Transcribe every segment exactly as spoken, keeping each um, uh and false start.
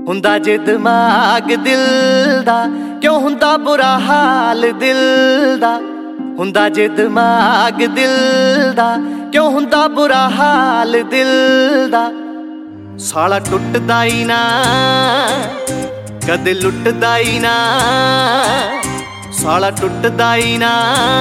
हुंदा जे दिमाग दिल दा क्यों हुंदा बुरा हाल दिल दा। हुंदा जे दिमाग दिल दा क्यों हुंदा बुरा हाल दिल दा। साला टुटदा ही ना कदे लुटदा ही ना, साला टुटदा ही ना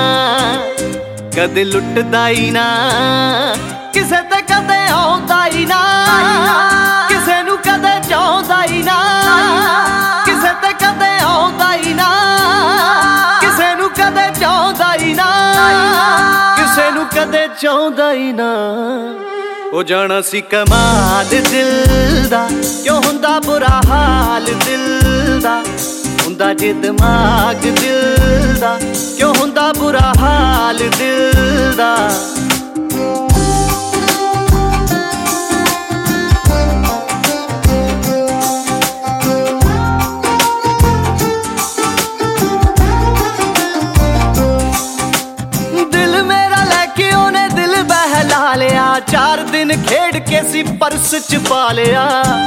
कदे लुटदा ही ना। किसे ते कदे आउंदा ही ना, किसे नू कदे चाहुंदा ही ना, किसे ते कदे आउंदा ही ना, किसे नू कदे चाहुंदा ही ना, किसे नू कदे चाहुंदा ही ना। ओ जाना सी कमाल दिल दा क्यों हुंदा बुरा हाल दिल दा। हुंदा जे दिमाग दिल दा क्यों हुंदा बुरा हाल दिल दा। दिल मेरा लेके ओने दिल बहला लिया, चार दिन खेड़ के सी पर्स च पा लिया।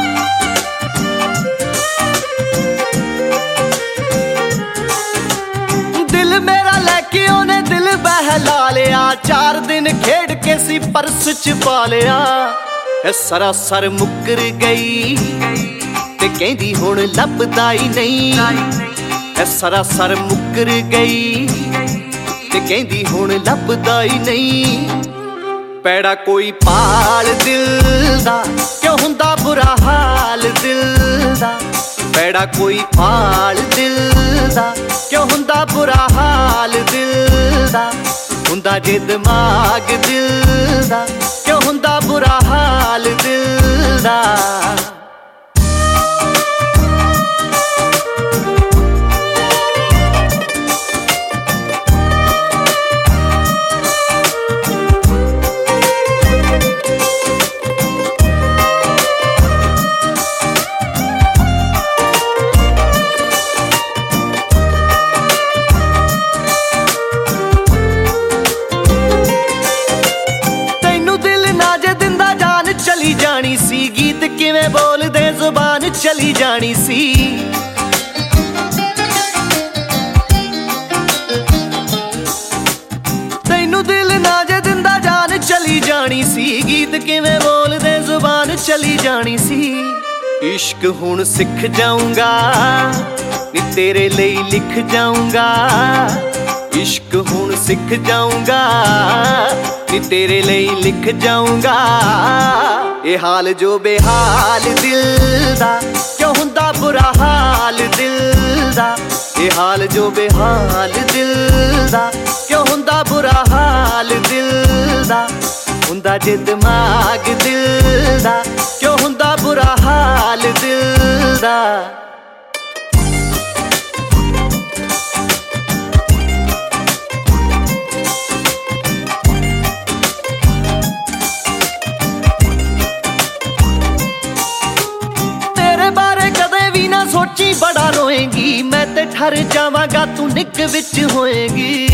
दिल मेरा लेके ओने दिल बहला लिया, चार दिन खेड़ के सी पर्स च पा लिया। सरासर मुकर गई ते कहंदी हुण लभदा ही नहीं। सरासर मुकर गई ते कहंदी हुण लभदा ही नहीं। पैड़ा कोई पाल दिल दा क्यों हुंदा बुरा हाल दिल दा। पैड़ा कोई पाल दिल दा क्यों हुंदा बुरा हाल दिल दा। हुंदा जे दिमाग दिल दा क्यों हुंदा बुरा हाल दिल दा। चली जानी सी गीत किवें बोलदे जुबान चली जानी सी। तैनू दिल ना जे दिंदा जान चली जानी सी, गीत किवें बोलदे जुबान चली जानी सी। इश्क हुण सिख जाऊंगा नी तेरे लिए लिख जाऊंगा। इश्क हुण सिख जाऊंगा नी तेरे लिए लिख जाऊंगा। ये हाल जो बेहाल दिल दा क्यों हुंदा बुरा हाल दिल दा। ये हाल जो बेहाल दिल दा क्यों हुंदा बुरा हाल दिल दा। हुंदा जे दिमाग दिल दा क्यों हुंदा बुरा हाल दिल दा। सोची बड़ा रोएंगी मैं ते ठर जावांगा तू निक विच होएगी।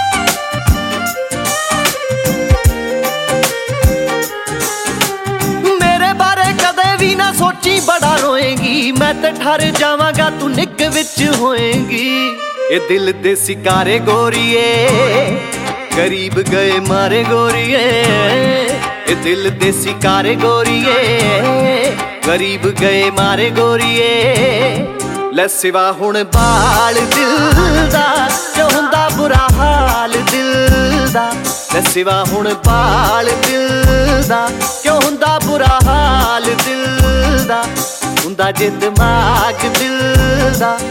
मेरे बारे कदे भी ना सोची बड़ा रोएंगी मैं ते ठर जावांगा तू निक विच होएगी। ये दिल दे सिकारे गोरिए गरीब गए मारे गोरिए। ये दिल दे सिकारे गोरिए गरीब गए मारे गोरिए। ले सिवा हुण बाल दिल दा क्यों हुंदा बुरा हाल दिल दा। ले सिवा हुण बाल दिल दा क्यों हुंदा बुरा हाल दिल दा। हुंदा जे दिमाग दिल दा